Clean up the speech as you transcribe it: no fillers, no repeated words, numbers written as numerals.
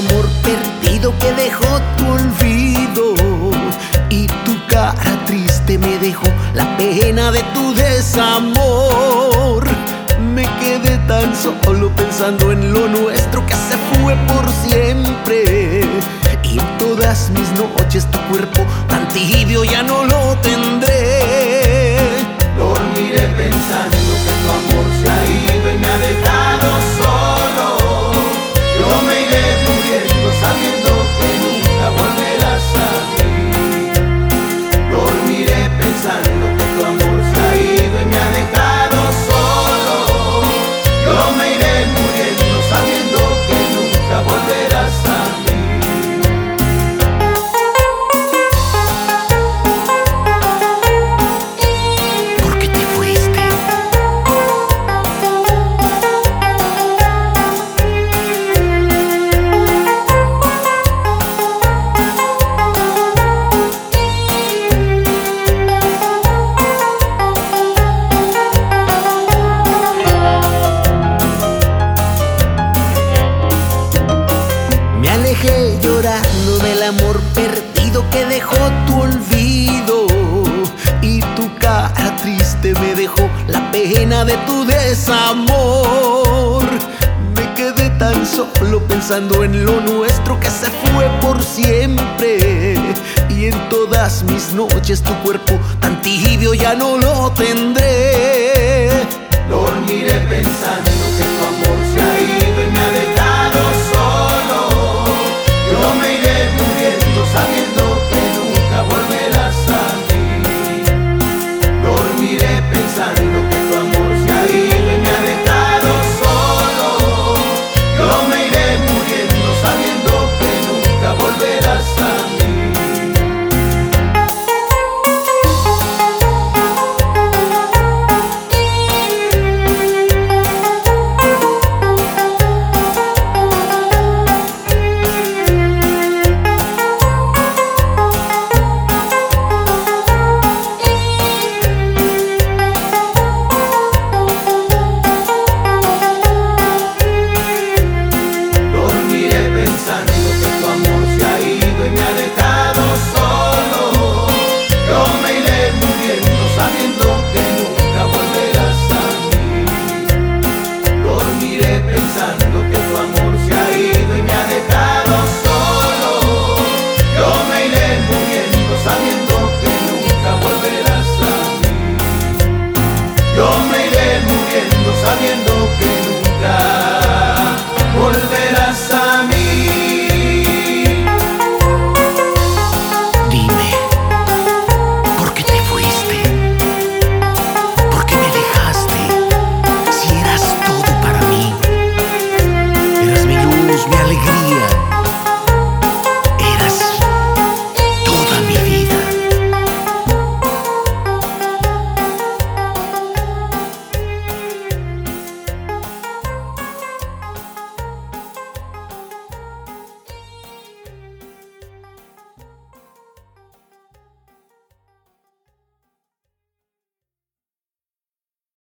amor perdido que dejó tu olvido, y tu cara triste me dejó la pena de tu desamor. Me quedé tan solo pensando en lo nuestro que se fue por siempre, y en todas mis noches tu cuerpo tan tibio ya no lo tendré. Dormiré pensando que tu amor se ha ido y me ha dejado solo. Yo me iré muriendo sabiendo que nunca volverás a mí. Dormiré pensando que tu amor se ha ido y me ha dejado solo. Yo me iré muriendo sabiendo que nunca volverás a mí. Me alejé llorando del amor perdido que dejó tu olvido, y tu cara triste me dejó la pena de tu desamor. Me quedé tan solo pensando en lo nuestro que se fue por siempre, y en todas mis noches tu cuerpo tan tibio ya no lo tendré. Dormiré pensando que tu amor